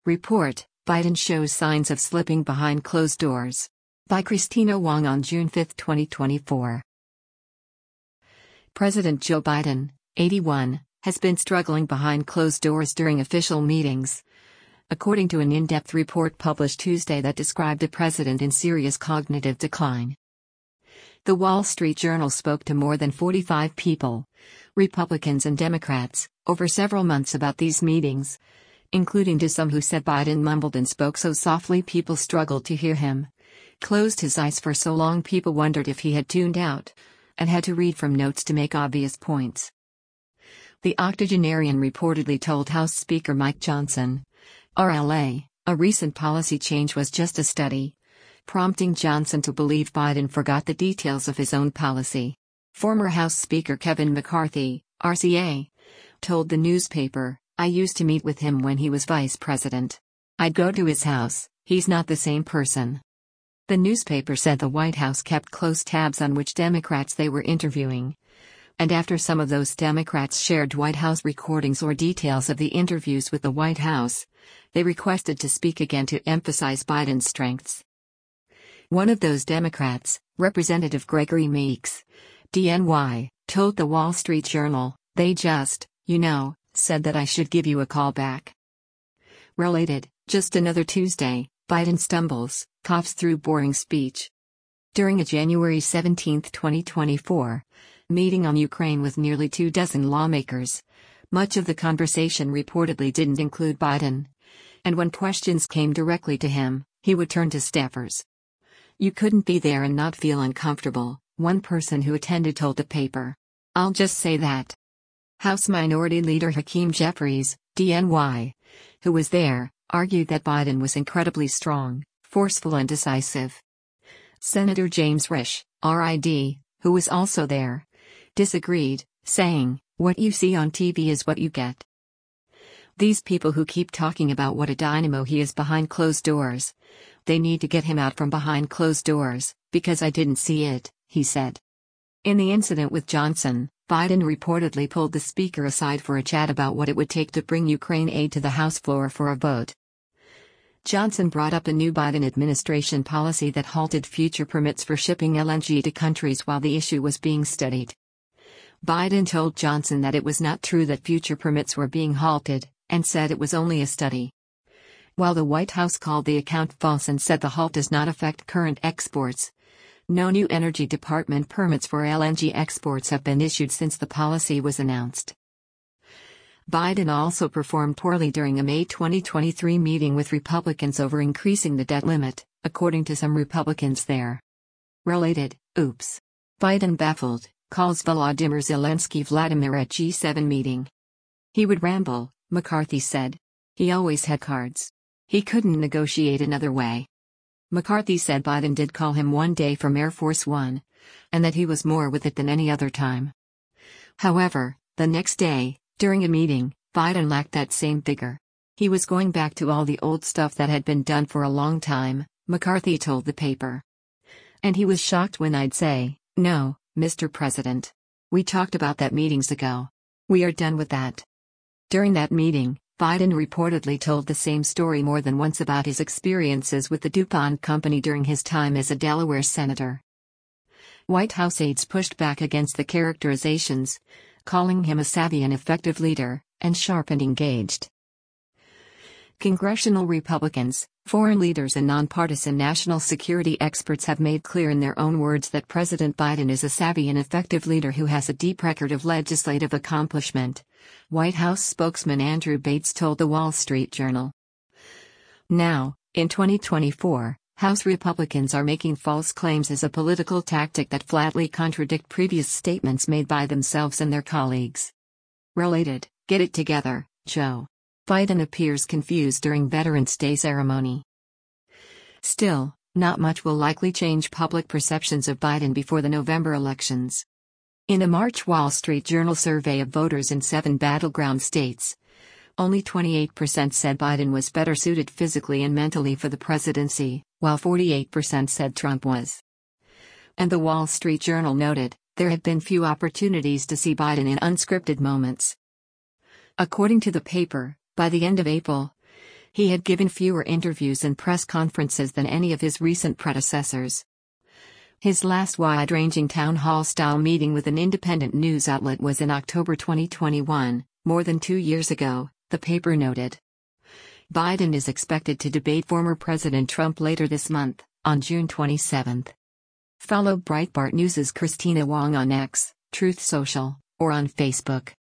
Report: Biden shows signs of slipping behind closed doors. By Christina Wong on June 5, 2024. President Joe Biden, 81, has been struggling behind closed doors during official meetings, according to an in-depth report published Tuesday that described the president in serious cognitive decline. The Wall Street Journal spoke to more than 45 people, Republicans and Democrats, over several months about these meetings, including to some who said Biden mumbled and spoke so softly people struggled to hear him, closed his eyes for so long people wondered if he had tuned out, and had to read from notes to make obvious points. The octogenarian reportedly told House Speaker Mike Johnson, RLA, a recent policy change was just a study, prompting Johnson to believe Biden forgot the details of his own policy. Former House Speaker Kevin McCarthy, RCA, told the newspaper, I used to meet with him when he was vice president. I'd go to his house, he's not the same person. The newspaper said the White House kept close tabs on which Democrats they were interviewing, and after some of those Democrats shared White House recordings or details of the interviews with the White House, they requested to speak again to emphasize Biden's strengths. One of those Democrats, Representative Gregory Meeks, DNY, told the Wall Street Journal, they just, said that I should give you a call back. Related, just another Tuesday, Biden stumbles, coughs through boring speech. During a January 17, 2024, meeting on Ukraine with nearly 24 lawmakers, much of the conversation reportedly didn't include Biden. And when questions came directly to him, he would turn to staffers. You couldn't be there and not feel uncomfortable, one person who attended told the paper. I'll just say that. House Minority Leader Hakeem Jeffries, DNY, who was there, argued that Biden was incredibly strong, forceful and decisive. Senator James Risch, RID, who was also there, disagreed, saying, what you see on TV is what you get. These people who keep talking about what a dynamo he is behind closed doors, they need to get him out from behind closed doors, because I didn't see it, he said. In the incident with Johnson, Biden reportedly pulled the speaker aside for a chat about what it would take to bring Ukraine aid to the House floor for a vote. Johnson brought up a new Biden administration policy that halted future permits for shipping LNG to countries while the issue was being studied. Biden told Johnson that it was not true that future permits were being halted, and said it was only a study. While the White House called the account false and said the halt does not affect current exports, no new Energy Department permits for LNG exports have been issued since the policy was announced. Biden also performed poorly during a May 2023 meeting with Republicans over increasing the debt limit, according to some Republicans there. Related, oops. Biden baffled, calls Volodymyr Zelensky Vladimir at G7 meeting. He would ramble, McCarthy said. He always had cards. He couldn't negotiate another way. McCarthy said Biden did call him one day from Air Force One, and that he was more with it than any other time. However, the next day, during a meeting, Biden lacked that same vigor. He was going back to all the old stuff that had been done for a long time, McCarthy told the paper. And he was shocked when I'd say, no, Mr. President. We talked about that meetings ago. We are done with that. During that meeting, Biden reportedly told the same story more than once about his experiences with the DuPont Company during his time as a Delaware senator. White House aides pushed back against the characterizations, calling him a savvy and effective leader, and sharp and engaged. Congressional Republicans, foreign leaders and nonpartisan national security experts have made clear in their own words that President Biden is a savvy and effective leader who has a deep record of legislative accomplishment, White House spokesman Andrew Bates told the Wall Street Journal. Now, in 2024, House Republicans are making false claims as a political tactic that flatly contradict previous statements made by themselves and their colleagues. Related, get it together, Joe. Biden appears confused during Veterans Day ceremony. Still, not much will likely change public perceptions of Biden before the November elections. In a March Wall Street Journal survey of voters in 7 battleground states, only 28% said Biden was better suited physically and mentally for the presidency, while 48% said Trump was. And the Wall Street Journal noted, there have been few opportunities to see Biden in unscripted moments. According to the paper, by the end of April, He had given fewer interviews and press conferences than any of his recent predecessors. His last wide-ranging town hall-style meeting with an independent news outlet was in October 2021, more than 2 years ago, the paper noted. Biden is expected to debate former President Trump later this month, on June 27. Follow Breitbart News' Christina Wong on X, Truth Social, or on Facebook.